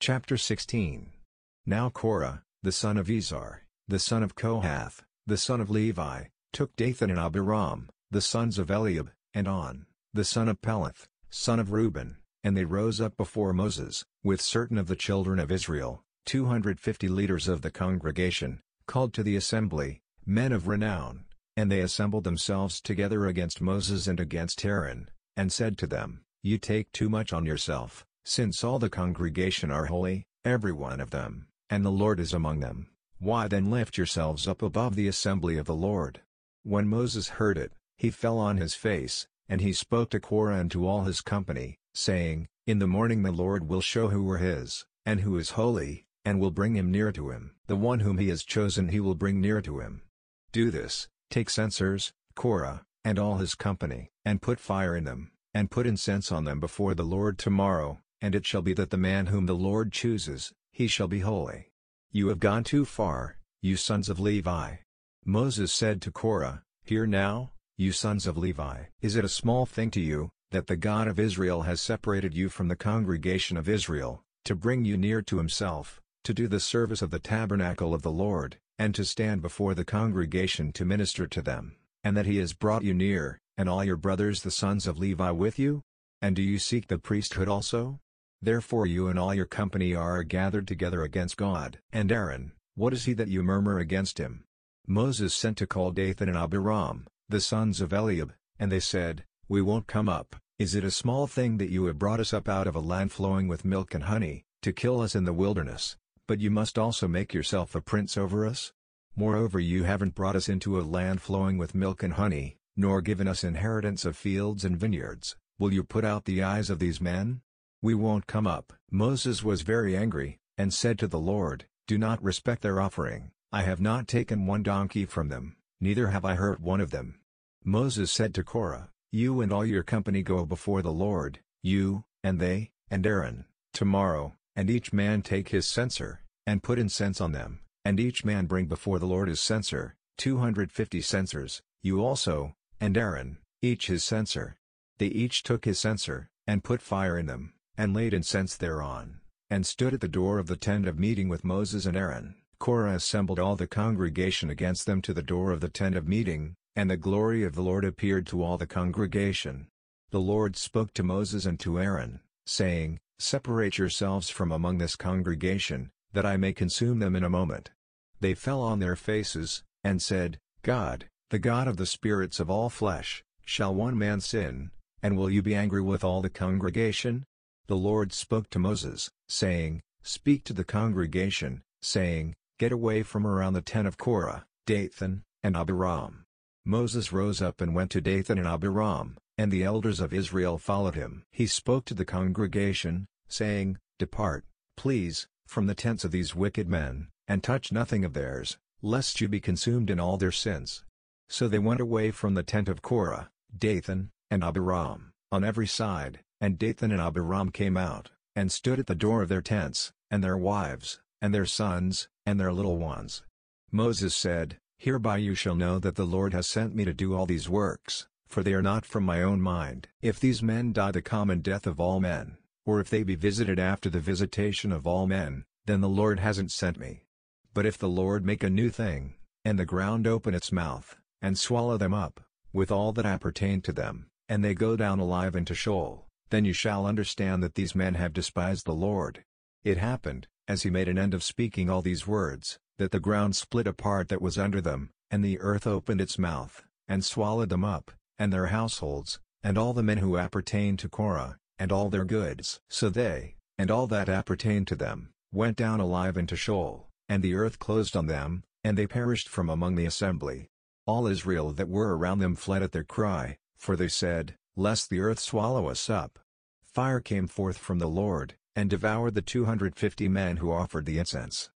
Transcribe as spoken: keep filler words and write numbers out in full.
Chapter sixteen. Now Korah, the son of Izhar, the son of Kohath, the son of Levi, took Dathan and Abiram, the sons of Eliab, and On, the son of Peleth, son of Reuben, and they rose up before Moses, with certain of the children of Israel, two hundred fifty leaders of the congregation, called to the assembly, men of renown, and they assembled themselves together against Moses and against Aaron, and said to them, You take too much on yourself, since all the congregation are holy, every one of them, and the Lord is among them. Why then lift yourselves up above the assembly of the Lord? When Moses heard it, he fell on his face, and he spoke to Korah and to all his company, saying, In the morning the Lord will show who are his, and who is holy, and will bring him near to him. The one whom he has chosen he will bring near to him. Do this, take censers, Korah, and all his company, and put fire in them, and put incense on them before the Lord tomorrow, and it shall be that the man whom the Lord chooses, he shall be holy. You have gone too far, you sons of Levi. Moses said to Korah, Hear now, you sons of Levi. Is it a small thing to you, that the God of Israel has separated you from the congregation of Israel, to bring you near to himself, to do the service of the tabernacle of the Lord, and to stand before the congregation to minister to them, and that he has brought you near, and all your brothers the sons of Levi with you? And do you seek the priesthood also? Therefore you and all your company are gathered together against God. And Aaron, what is he that you murmur against him? Moses sent to call Dathan and Abiram, the sons of Eliab, and they said, We won't come up. Is it a small thing that you have brought us up out of a land flowing with milk and honey, to kill us in the wilderness, but you must also make yourself a prince over us? Moreover you haven't brought us into a land flowing with milk and honey, nor given us inheritance of fields and vineyards. Will you put out the eyes of these men? We won't come up. Moses was very angry, and said to the Lord, Do not respect their offering. I have not taken one donkey from them, neither have I hurt one of them. Moses said to Korah, You and all your company go before the Lord, you, and they, and Aaron, tomorrow, and each man take his censer, and put incense on them, and each man bring before the Lord his censer, two hundred fifty censers, you also, and Aaron, each his censer. They each took his censer, and put fire in them, and laid incense thereon, and stood at the door of the tent of meeting with Moses and Aaron. Korah assembled all the congregation against them to the door of the tent of meeting, and the glory of the Lord appeared to all the congregation. The Lord spoke to Moses and to Aaron, saying, Separate yourselves from among this congregation, that I may consume them in a moment. They fell on their faces, and said, God, the God of the spirits of all flesh, shall one man sin, and will you be angry with all the congregation? The Lord spoke to Moses, saying, Speak to the congregation, saying, Get away from around the tent of Korah, Dathan, and Abiram. Moses rose up and went to Dathan and Abiram, and the elders of Israel followed him. He spoke to the congregation, saying, Depart, please, from the tents of these wicked men, and touch nothing of theirs, lest you be consumed in all their sins. So they went away from the tent of Korah, Dathan, and Abiram, on every side, and Dathan and Abiram came out, and stood at the door of their tents, and their wives, and their sons, and their little ones. Moses said, Hereby you shall know that the Lord has sent me to do all these works, for they are not from my own mind. If these men die the common death of all men, or if they be visited after the visitation of all men, then the Lord hasn't sent me. But if the Lord make a new thing, and the ground open its mouth, and swallow them up, with all that appertain to them, and they go down alive into Sheol, then you shall understand that these men have despised the Lord. It happened, as he made an end of speaking all these words, that the ground split apart that was under them, and the earth opened its mouth, and swallowed them up, and their households, and all the men who appertained to Korah, and all their goods. So they, and all that appertained to them, went down alive into Sheol, and the earth closed on them, and they perished from among the assembly. All Israel that were around them fled at their cry, for they said, Lest the earth swallow us up. Fire came forth from the Lord, and devoured the two hundred fifty men who offered the incense.